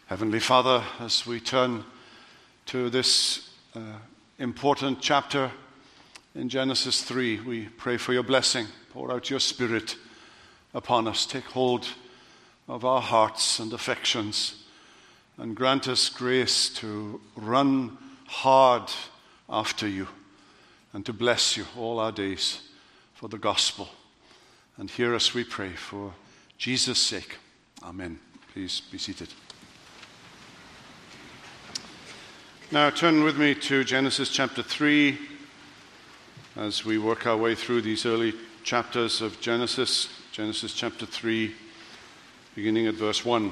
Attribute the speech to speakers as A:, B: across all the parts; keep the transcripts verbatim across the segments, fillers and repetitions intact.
A: Heavenly Father, as we turn to this uh, important chapter in Genesis three, we pray for your blessing. Pour out your Spirit upon us. Take hold of our hearts and affections and grant us grace to run hard after you and to bless you all our days for the gospel. And hear us, we pray, for Jesus' sake. Amen. Please be seated. Now turn with me to Genesis chapter three as we work our way through these early chapters of Genesis. Genesis chapter three, beginning at verse one.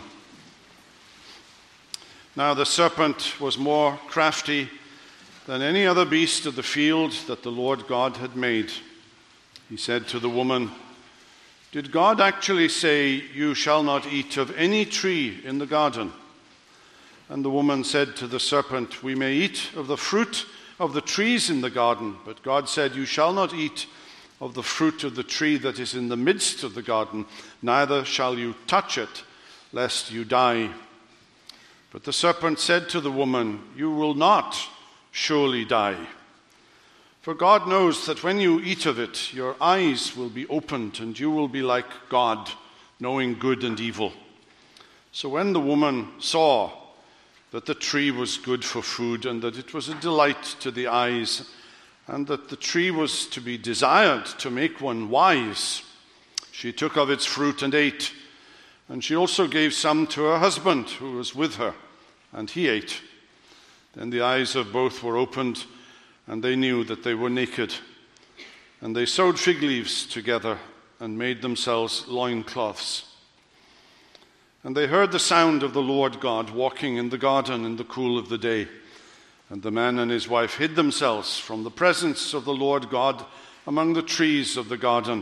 A: Now the serpent was more crafty than any other beast of the field that the Lord God had made. He said to the woman, "Did God actually say, 'You shall not eat of any tree in the garden'?" And the woman said to the serpent, "We may eat of the fruit of the trees in the garden, but God said, 'You shall not eat of the fruit of the tree that is in the midst of the garden, neither shall you touch it, lest you die.' But the serpent said to the woman, 'You will not surely die. For God knows that when you eat of it, your eyes will be opened, and you will be like God, knowing good and evil.' So when the woman saw that the tree was good for food, and that it was a delight to the eyes, and that the tree was to be desired to make one wise, she took of its fruit and ate. And she also gave some to her husband who was with her, and he ate. Then the eyes of both were opened, and they knew that they were naked. And they sewed fig leaves together and made themselves loincloths. And they heard the sound of the Lord God walking in the garden in the cool of the day. And the man and his wife hid themselves from the presence of the Lord God among the trees of the garden.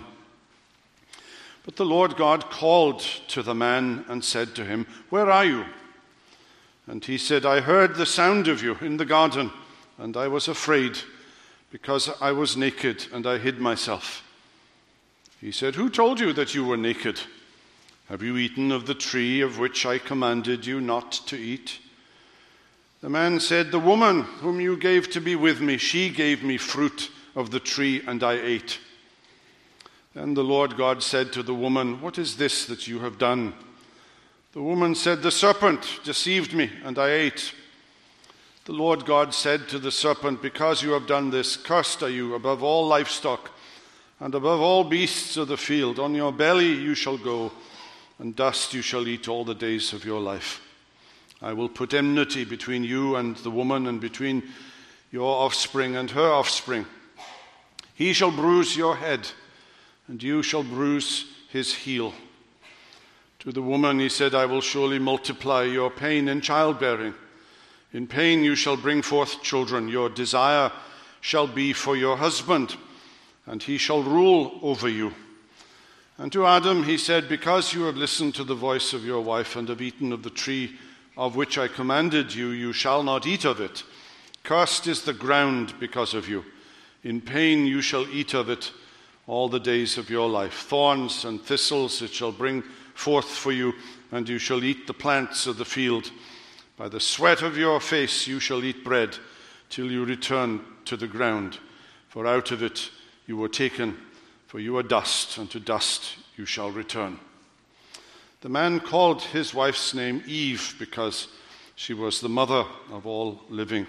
A: But the Lord God called to the man and said to him, 'Where are you?' And he said, 'I heard the sound of you in the garden, and I was afraid, because I was naked, and I hid myself.' He said, 'Who told you that you were naked? Have you eaten of the tree of which I commanded you not to eat?' The man said, 'The woman whom you gave to be with me, she gave me fruit of the tree, and I ate.' Then the Lord God said to the woman, 'What is this that you have done?' The woman said, 'The serpent deceived me, and I ate.' The Lord God said to the serpent, 'Because you have done this, cursed are you above all livestock, and above all beasts of the field. On your belly you shall go, and dust you shall eat all the days of your life. I will put enmity between you and the woman, and between your offspring and her offspring. He shall bruise your head, and you shall bruise his heel.' To the woman he said, 'I will surely multiply your pain in childbearing. In pain you shall bring forth children. Your desire shall be for your husband, and he shall rule over you.' And to Adam he said, 'Because you have listened to the voice of your wife and have eaten of the tree of which I commanded you, you shall not eat of it. Cursed is the ground because of you. In pain you shall eat of it all the days of your life. Thorns and thistles it shall bring forth for you, and you shall eat the plants of the field. By the sweat of your face you shall eat bread, till you return to the ground. For out of it you were taken, for you are dust, and to dust you shall return.' The man called his wife's name Eve, because she was the mother of all living.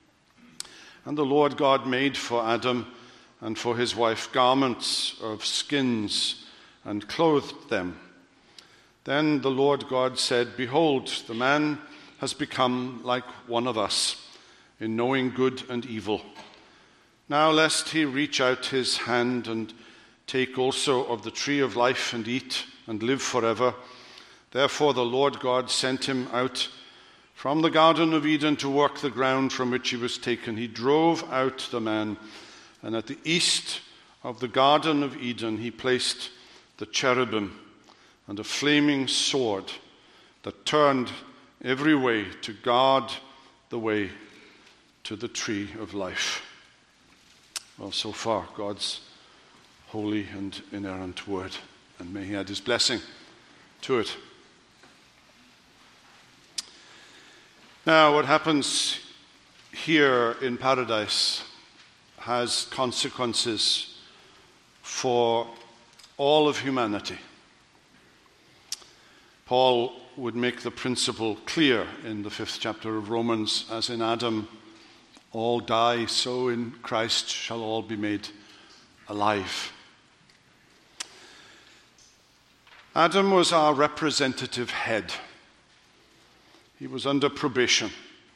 A: And the Lord God made for Adam and for his wife garments of skins, and clothed them. Then the Lord God said, 'Behold, the man has become like one of us, in knowing good and evil. Now lest he reach out his hand and take also of the tree of life and eat and live forever.' Therefore the Lord God sent him out from the Garden of Eden to work the ground from which he was taken. He drove out the man, and at the east of the Garden of Eden he placed the cherubim and a flaming sword that turned every way to guard the way to the tree of life." Well, so far, God's holy and inerrant word, and may he add his blessing to it. Now, what happens here in paradise has consequences for all of humanity. Paul would make the principle clear in the fifth chapter of Romans, as in Adam all die, so in Christ shall all be made alive. Adam was our representative head. He was under probation.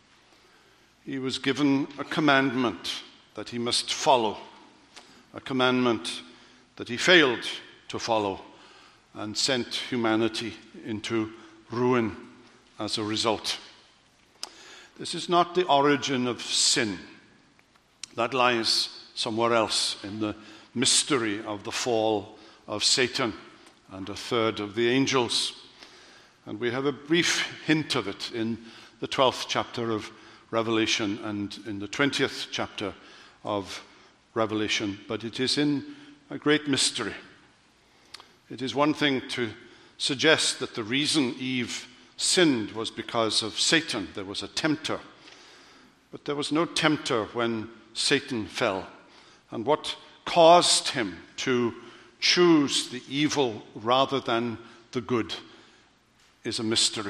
A: He was given a commandment that he must follow, a commandment that he failed to follow, and sent humanity into ruin as a result. This is not the origin of sin. That lies somewhere else in the mystery of the fall of Satan and a third of the angels. And we have a brief hint of it in the twelfth chapter of Revelation and in the twentieth chapter of Revelation. But it is in a great mystery. It is one thing to suggest that the reason Eve sinned was because of Satan. There was a tempter. But there was no tempter when Satan fell. And what caused him to choose the evil rather than the good is a mystery.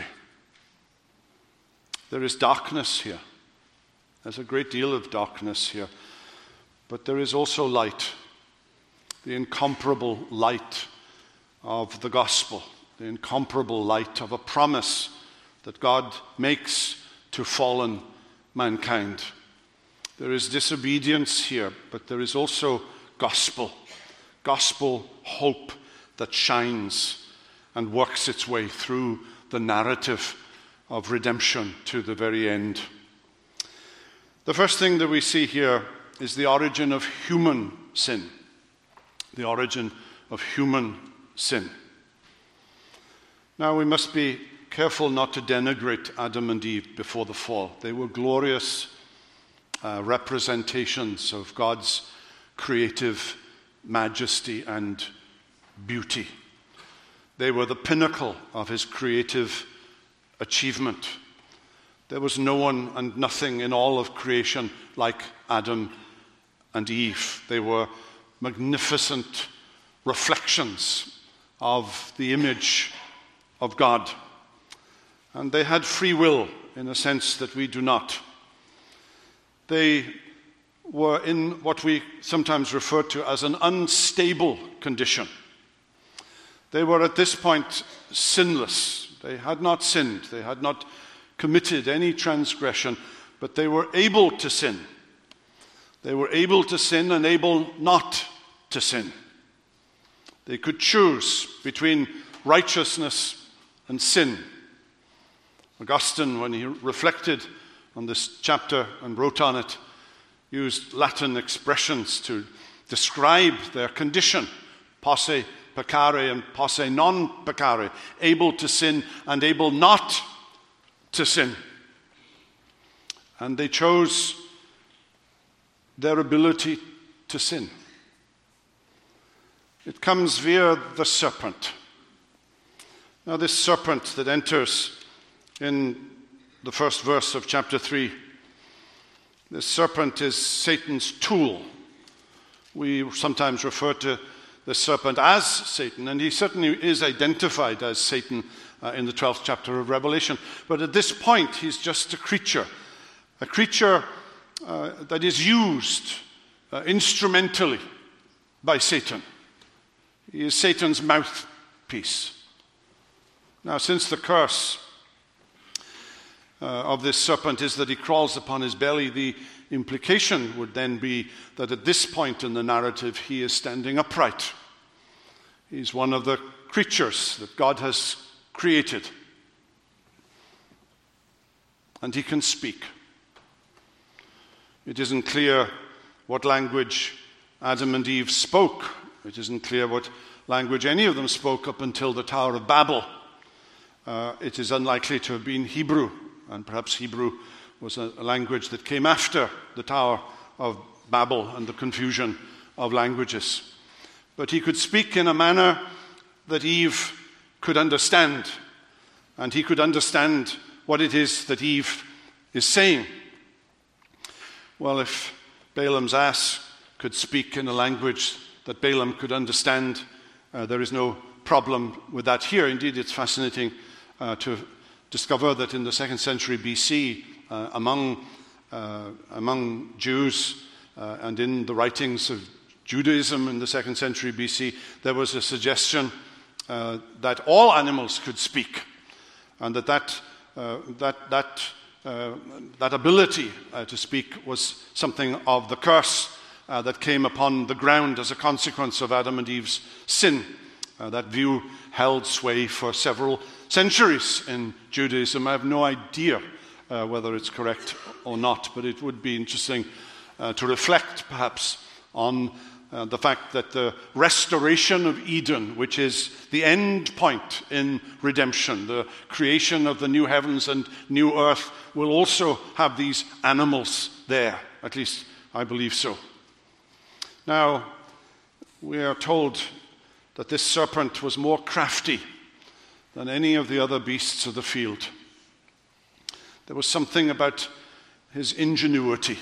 A: There is darkness here. There's a great deal of darkness here. But there is also light, the incomparable light of the gospel, the incomparable light of a promise that God makes to fallen mankind. There is disobedience here, but there is also gospel, gospel hope that shines and works its way through the narrative of redemption to the very end. The first thing that we see here is the origin of human sin. The origin of human sin. Now we must be careful not to denigrate Adam and Eve before the fall. They were glorious uh, representations of God's creative majesty and beauty. They were the pinnacle of his creative achievement. There was no one and nothing in all of creation like Adam and Eve. They were magnificent reflections of the image of God. And they had free will in a sense that we do not. They were in what we sometimes refer to as an unstable condition. They were at this point sinless. They had not sinned. They had not committed any transgression, but they were able to sin. They were able to sin and able not to sin. They could choose between righteousness and sin. Augustine, when he reflected on this chapter and wrote on it, used Latin expressions to describe their condition: posse peccare and posse non peccare, able to sin and able not to sin. And they chose their ability to sin. It comes via the serpent. Now, this serpent that enters in the first verse of chapter three, this serpent is Satan's tool. We sometimes refer to the serpent as Satan, and he certainly is identified as Satan uh, in the twelfth chapter of Revelation. But at this point, he's just a creature, a creature uh, that is used uh, instrumentally by Satan. He is Satan's mouthpiece. Now, since the curse uh, of this serpent is that he crawls upon his belly, the implication would then be that at this point in the narrative, he is standing upright. He's one of the creatures that God has created. And he can speak. It isn't clear what language Adam and Eve spoke. It isn't clear what language any of them spoke up until the Tower of Babel. Uh, it is unlikely to have been Hebrew, and perhaps Hebrew was a, a language that came after the Tower of Babel and the confusion of languages. But he could speak in a manner that Eve could understand, and he could understand what it is that Eve is saying. Well, if Balaam's ass could speak in a language that Balaam could understand, uh, there is no problem with that here. Indeed, it's fascinating uh, to discover that in the second century B C, uh, among, uh, among Jews uh, and in the writings of Judaism in the second century B C, there was a suggestion uh, that all animals could speak, and that that, uh, that, that, uh, that ability uh, to speak was something of the curse uh, that came upon the ground as a consequence of Adam and Eve's sin. Uh, that view held sway for several centuries in Judaism. I have no idea uh, whether it's correct or not, but it would be interesting uh, to reflect perhaps on uh, the fact that the restoration of Eden, which is the end point in redemption, the creation of the new heavens and new earth, will also have these animals there. At least I believe so. Now, we are told that this serpent was more crafty than any of the other beasts of the field. There was something about his ingenuity.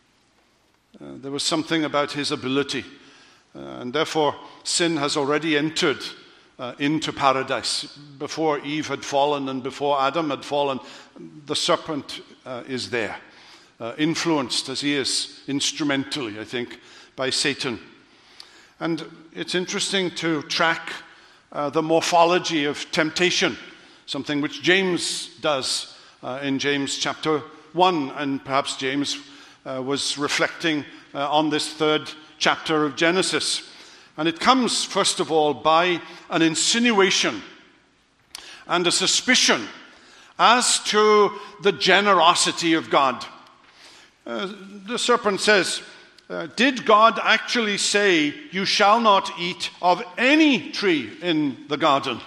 A: Uh, there was something about his ability. Uh, and therefore, sin has already entered uh, into paradise. Before Eve had fallen and before Adam had fallen, the serpent uh, is there, uh, influenced as he is, instrumentally, I think, by Satan. And it's interesting to track uh, the morphology of temptation, something which James does uh, in James chapter one, and perhaps James uh, was reflecting uh, on this third chapter of Genesis. And it comes, first of all, by an insinuation and a suspicion as to the generosity of God. Uh, the serpent says, Uh, did God actually say, you shall not eat of any tree in the garden?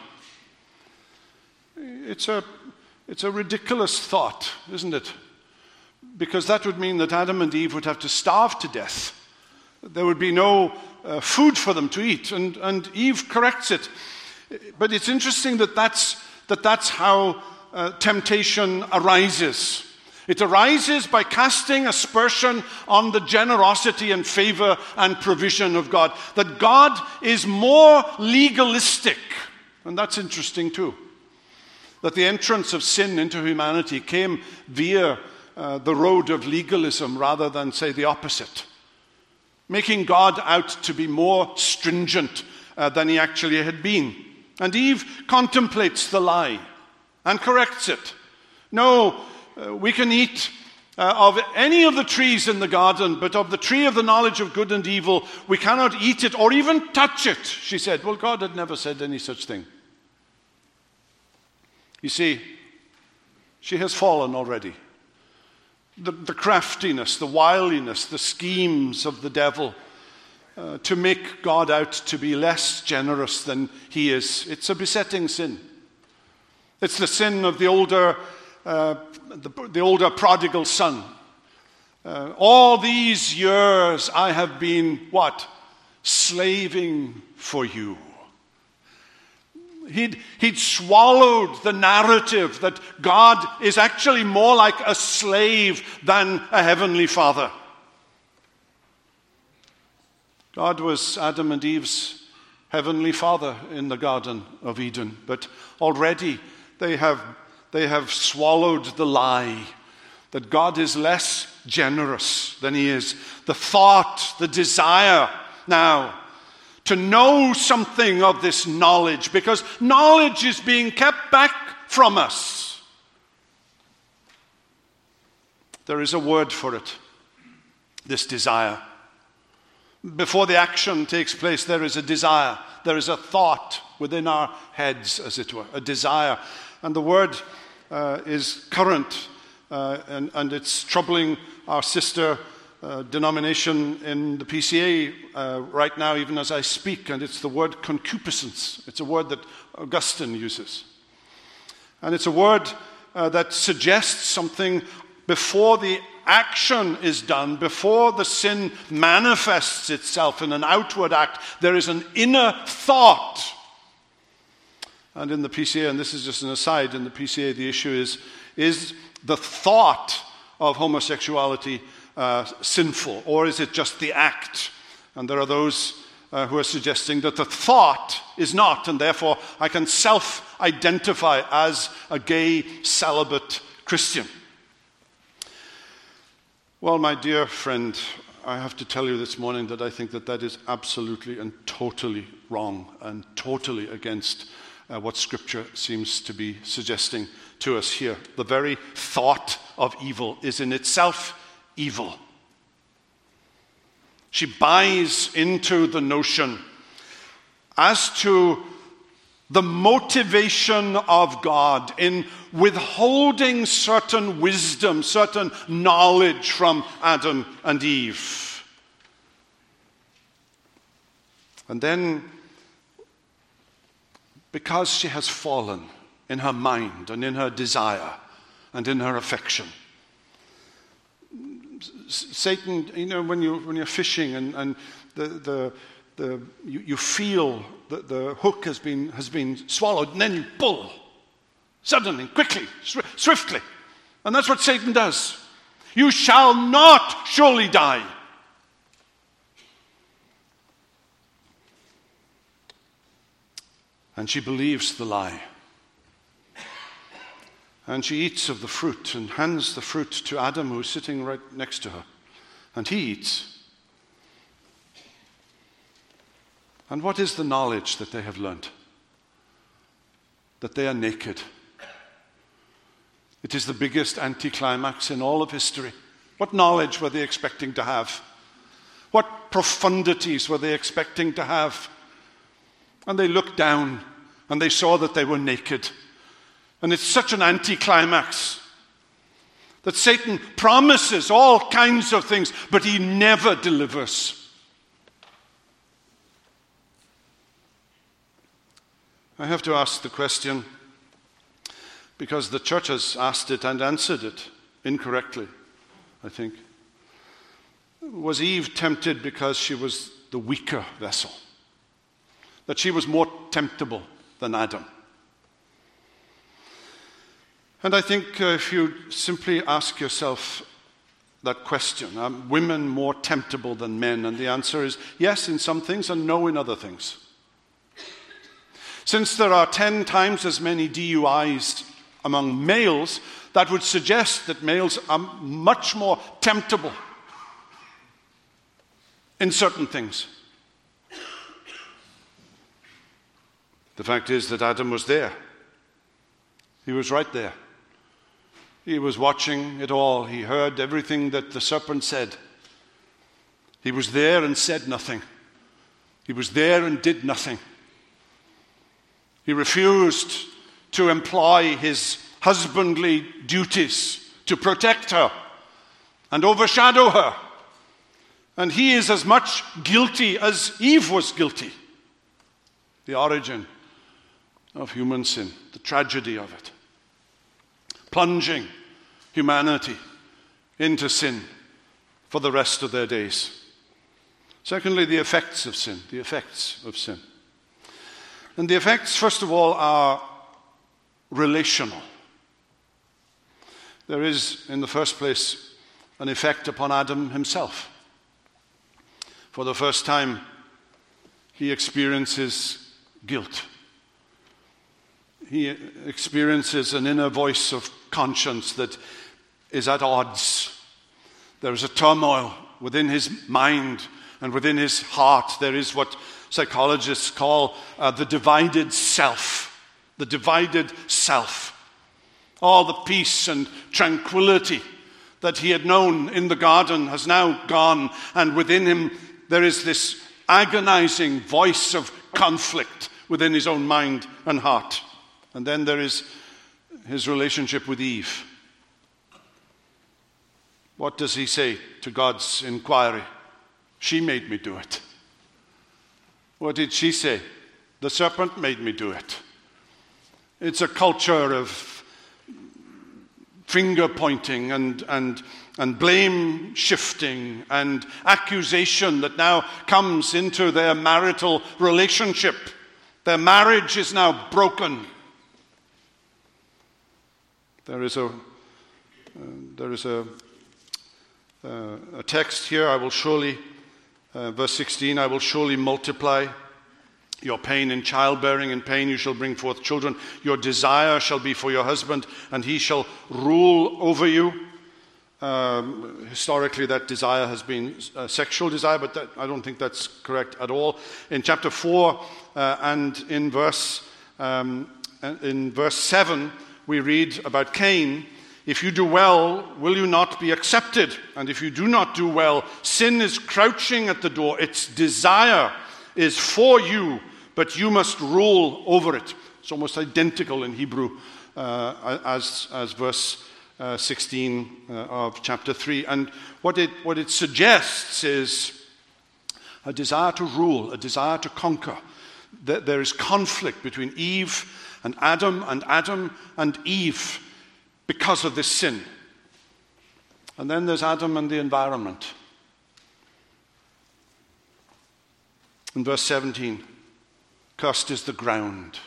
A: It's a, it's a ridiculous thought, isn't it? Because that would mean that Adam and Eve would have to starve to death. There would be no uh, food for them to eat, and, and Eve corrects it. But it's interesting that that's, that that's how uh, temptation arises. It arises by casting aspersion on the generosity and favor and provision of God. That God is more legalistic. And that's interesting too. That the entrance of sin into humanity came via uh, the road of legalism rather than, say, the opposite. Making God out to be more stringent uh, than he actually had been. And Eve contemplates the lie and corrects it. No, Uh, we can eat uh, of any of the trees in the garden, but of the tree of the knowledge of good and evil, we cannot eat it or even touch it, she said. Well, God had never said any such thing. You see, she has fallen already. The, the craftiness, the wiliness, the schemes of the devil uh, to make God out to be less generous than he is. It's a besetting sin. It's the sin of the older Uh, the, the older prodigal son. Uh, all these years I have been, what? Slaving for you. He'd, he'd swallowed the narrative that God is actually more like a slave than a heavenly father. God was Adam and Eve's heavenly father in the Garden of Eden, but already they have They have swallowed the lie that God is less generous than he is. The thought, the desire now to know something of this knowledge, because knowledge is being kept back from us. There is a word for it, this desire. Before the action takes place, there is a desire. There is a thought within our heads, as it were, a desire. And the word uh, is current, uh, and, and it's troubling our sister uh, denomination in the P C A uh, right now, even as I speak, and it's the word concupiscence. It's a word that Augustine uses. And it's a word uh, that suggests something before the action is done, before the sin manifests itself in an outward act. There is an inner thought. And in the P C A, and this is just an aside, in the P C A the issue is, is the thought of homosexuality uh, sinful, or is it just the act? And there are those uh, who are suggesting that the thought is not, and therefore I can self-identify as a gay celibate Christian. Well, my dear friend, I have to tell you this morning that I think that that is absolutely and totally wrong and totally against uh, what Scripture seems to be suggesting to us here. The very thought of evil is in itself evil. She buys into the notion as to the motivation of God in withholding certain wisdom, certain knowledge from Adam and Eve. And then, because she has fallen in her mind and in her desire and in her affection, Satan, you know, when, you, when you're fishing and, and the, the, the, you, you feel that the hook has been, has been swallowed, and then you pull. Suddenly, quickly, swiftly. And that's what Satan does. You shall not surely die. And she believes the lie. And she eats of the fruit and hands the fruit to Adam, who is sitting right next to her. And he eats. And what is the knowledge that they have learned? That they are naked. It is the biggest anticlimax in all of history. What knowledge were they expecting to have? What profundities were they expecting to have? And they looked down and they saw that they were naked. And it's such an anticlimax that Satan promises all kinds of things, but he never delivers. I have to ask the question, because the church has asked it and answered it incorrectly, I think. Was Eve tempted because she was the weaker vessel? That she was more temptable than Adam? And I think uh, if you simply ask yourself that question, are women more temptable than men? And the answer is yes in some things and no in other things. Since there are ten times as many D U Is among males, that would suggest that males are much more temptable in certain things. The fact is that Adam was there. He was right there. He was watching it all. He heard everything that the serpent said. He was there and said nothing. He was there and did nothing. He refused to employ his husbandly duties to protect her and overshadow her. And he is as much guilty as Eve was guilty. The origin of human sin, the tragedy of it. Plunging humanity into sin for the rest of their days. Secondly, the effects of sin, the effects of sin. And the effects, first of all, are relational. There is, in the first place, an effect upon Adam himself. For the first time, he experiences guilt. He experiences an inner voice of conscience that is at odds. There is a turmoil within his mind and within his heart. There is what psychologists call uh, the divided self. The divided self. All the peace and tranquility that he had known in the garden has now gone, and within him there is this agonizing voice of conflict within his own mind and heart. And then there is his relationship with Eve. What does he say to God's inquiry? She made me do it. What did she say? The serpent made me do it. It's a culture of finger pointing and, and, and blame shifting and accusation that now comes into their marital relationship. Their marriage is now broken. There is a, uh, there is a uh, a text here, I will surely, uh, verse sixteen, I will surely multiply your pain in childbearing. In pain you shall bring forth children. Your desire shall be for your husband, and he shall rule over you. Um, historically, that desire has been a sexual desire, but that, I don't think that's correct at all. In chapter four uh, and in verse um, in verse seven, we read about Cain. If you do well, will you not be accepted? And if you do not do well, sin is crouching at the door. Its desire is for you, but you must rule over it. It's almost identical in Hebrew uh, as, as verse uh, sixteen uh, of chapter three. And what it, what it suggests is a desire to rule, a desire to conquer. There is conflict between Eve and Adam, and Adam and Eve, because of this sin. And then there's Adam and the environment. In verse seventeen, cursed is the ground.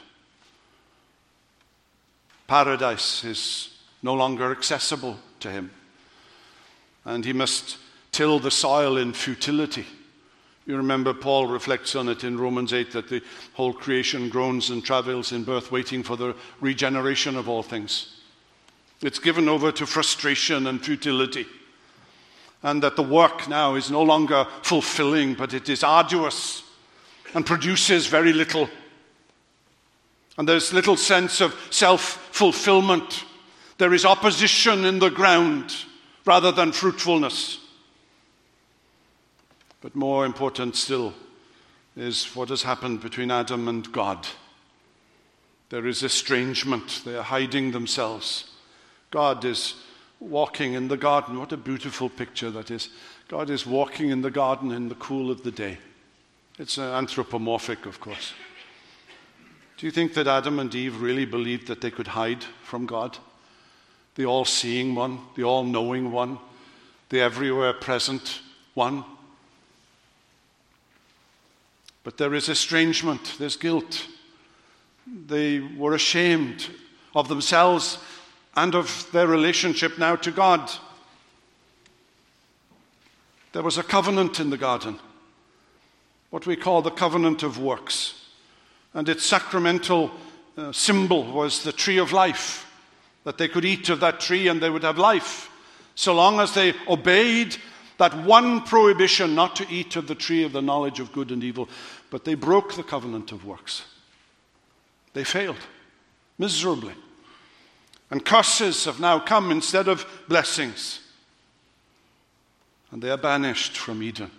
A: Paradise is no longer accessible to him. And he must till the soil in futility. You remember Paul reflects on it in Romans eight, that the whole creation groans and travails in birth, waiting for the regeneration of all things. It's given over to frustration and futility. And that the work now is no longer fulfilling, but it is arduous and produces very little. And there's little sense of self-fulfillment. There is opposition in the ground rather than fruitfulness. But more important still is what has happened between Adam and God. There is estrangement. They are hiding themselves. God is walking in the garden. What a beautiful picture that is. God is walking in the garden in the cool of the day. It's anthropomorphic, of course. Do you think that Adam and Eve really believed that they could hide from God? The all-seeing one, the all-knowing one, the everywhere present one. But there is estrangement, there's guilt. They were ashamed of themselves and of their relationship now to God. There was a covenant in the garden, what we call the covenant of works. And its sacramental uh, symbol was the tree of life, that they could eat of that tree and they would have life, so long as they obeyed that one prohibition not to eat of the tree of the knowledge of good and evil. But they broke the covenant of works. They failed miserably. And curses have now come instead of blessings. And they are banished from Eden.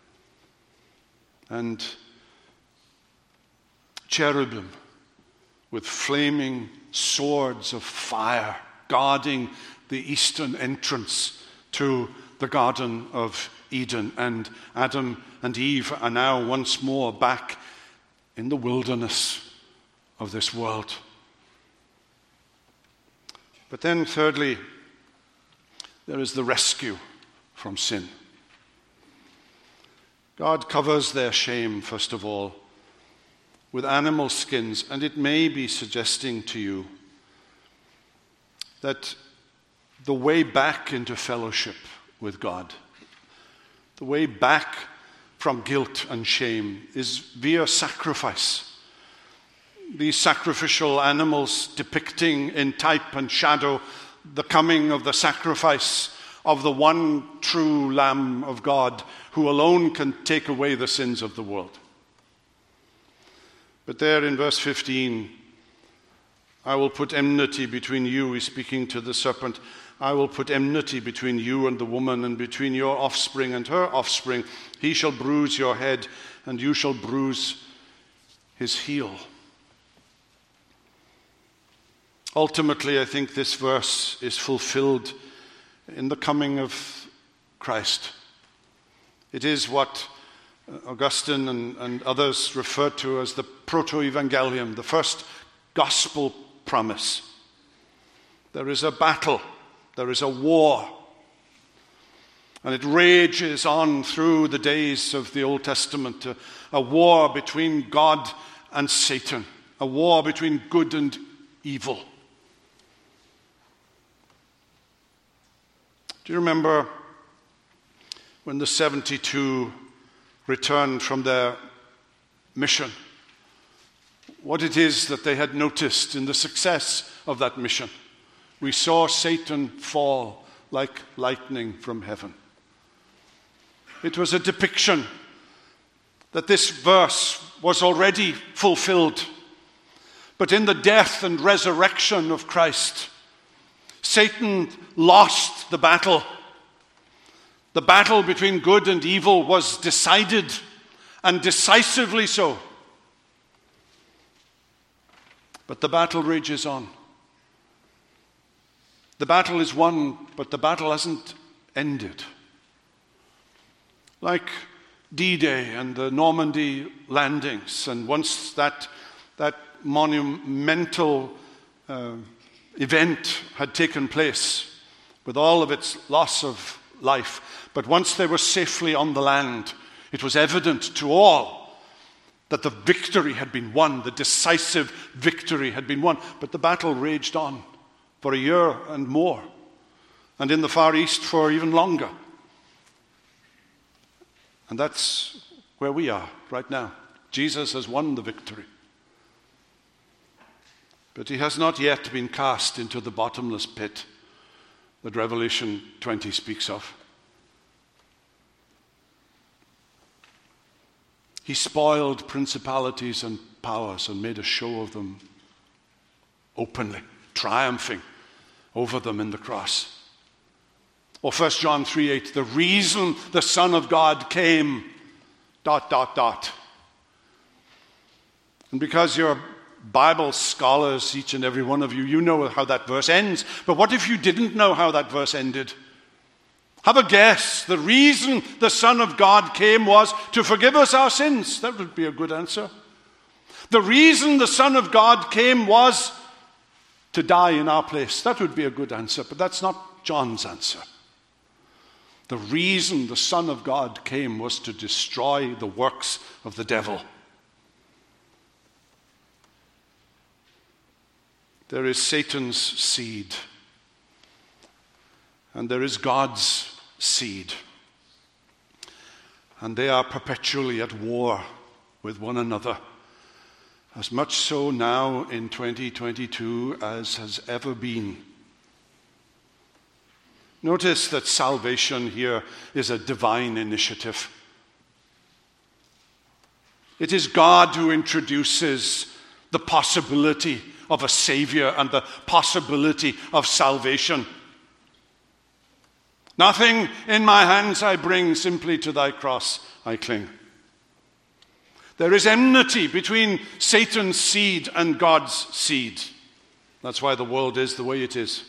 A: And cherubim with flaming swords of fire guarding the eastern entrance to the Garden of Eden. And Adam and Eve are now once more back in the wilderness of this world. But then thirdly, there is the rescue from sin. God covers their shame, first of all, with animal skins, and it may be suggesting to you that the way back into fellowship with God, the way back from guilt and shame, is via sacrifice. These sacrificial animals depicting in type and shadow the coming of the sacrifice of the one true Lamb of God, who alone can take away the sins of the world. But there in verse fifteen, I will put enmity between you, he's speaking to the serpent, I will put enmity between you and the woman, and between your offspring and her offspring. He shall bruise your head, and you shall bruise his heel. Ultimately, I think this verse is fulfilled in the coming of Christ. It is what Augustine and, and others refer to as the proto-evangelium, the first gospel promise. There is a battle, there is a war, and it rages on through the days of the Old Testament, a, a war between God and Satan, a war between good and evil. Do you remember when the seventy-two returned from their mission, what it is that they had noticed in the success of that mission. We saw Satan fall like lightning from heaven. It was a depiction that this verse was already fulfilled. But in the death and resurrection of Christ, Satan lost the battle. The battle between good and evil was decided, and decisively so. But the battle rages on. The battle is won, but the battle hasn't ended. Like D-Day and the Normandy landings, and once that, that monumental uh, event had taken place with all of its loss of life, but once they were safely on the land, it was evident to all that the victory had been won, the decisive victory had been won. But the battle raged on for a year and more, and in the Far East for even longer. And that's where we are right now. Jesus has won the victory. But he has not yet been cast into the bottomless pit that Revelation twenty speaks of. He spoiled principalities and powers and made a show of them openly, triumphing over them in the cross. Or First John three eight, the reason the Son of God came, dot, dot, dot. And because you're Bible scholars, each and every one of you, you know how that verse ends. But what if you didn't know how that verse ended? Have a guess. The reason the Son of God came was to forgive us our sins. That would be a good answer. The reason the Son of God came was to die in our place. That would be a good answer, but that's not John's answer. The reason the Son of God came was to destroy the works of the devil. There is Satan's seed, and there is God's seed. And they are perpetually at war with one another, as much so now in twenty twenty-two as has ever been. Notice that salvation here is a divine initiative. It is God who introduces the possibility of a Savior and the possibility of salvation. Nothing in my hands I bring, simply to thy cross I cling. There is enmity between Satan's seed and God's seed. That's why the world is the way it is.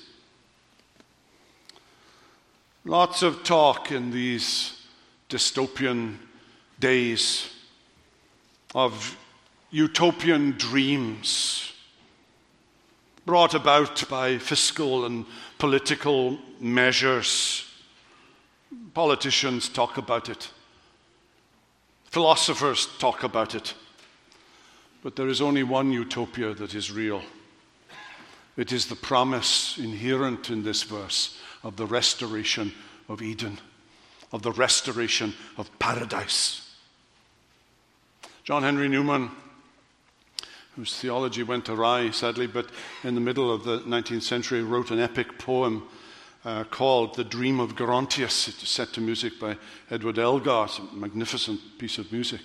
A: Lots of talk in these dystopian days of utopian dreams brought about by fiscal and political measures. Politicians talk about it. Philosophers talk about it. But there is only one utopia that is real. It is the promise inherent in this verse of the restoration of Eden, of the restoration of paradise. John Henry Newman, whose theology went awry, sadly, but in the middle of the nineteenth century wrote an epic poem uh, called The Dream of Gerontius. It is set to music by Edward Elgar. It's a magnificent piece of music.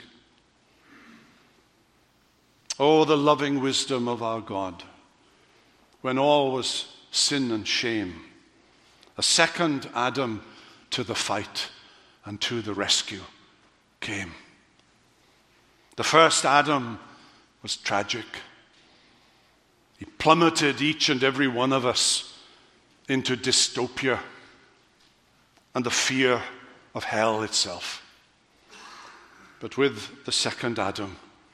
A: Oh, the loving wisdom of our God, when all was sin and shame. A second Adam to the fight and to the rescue came. The first Adam was tragic. He plummeted each and every one of us into dystopia and the fear of hell itself. But with the second Adam,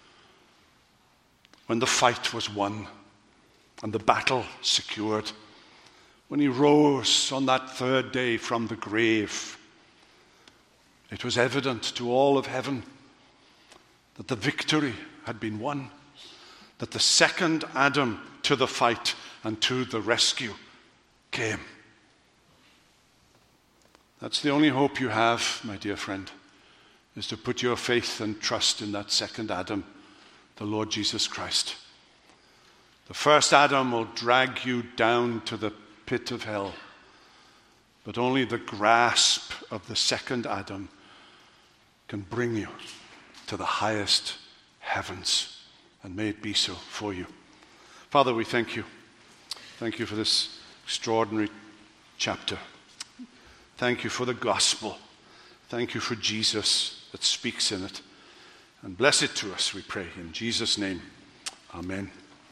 A: when the fight was won and the battle secured, when he rose on that third day from the grave, it was evident to all of heaven that the victory had been won, that the second Adam to the fight and to the rescue came. That's the only hope you have, my dear friend, is to put your faith and trust in that second Adam, the Lord Jesus Christ. The first Adam will drag you down to the pit of hell, but only the grasp of the second Adam can bring you to the highest heavens, and may it be so for you. Father, we thank you. Thank you for this extraordinary chapter. Thank you for the gospel. Thank you for Jesus that speaks in it. And bless it to us, we pray. In Jesus' name, amen.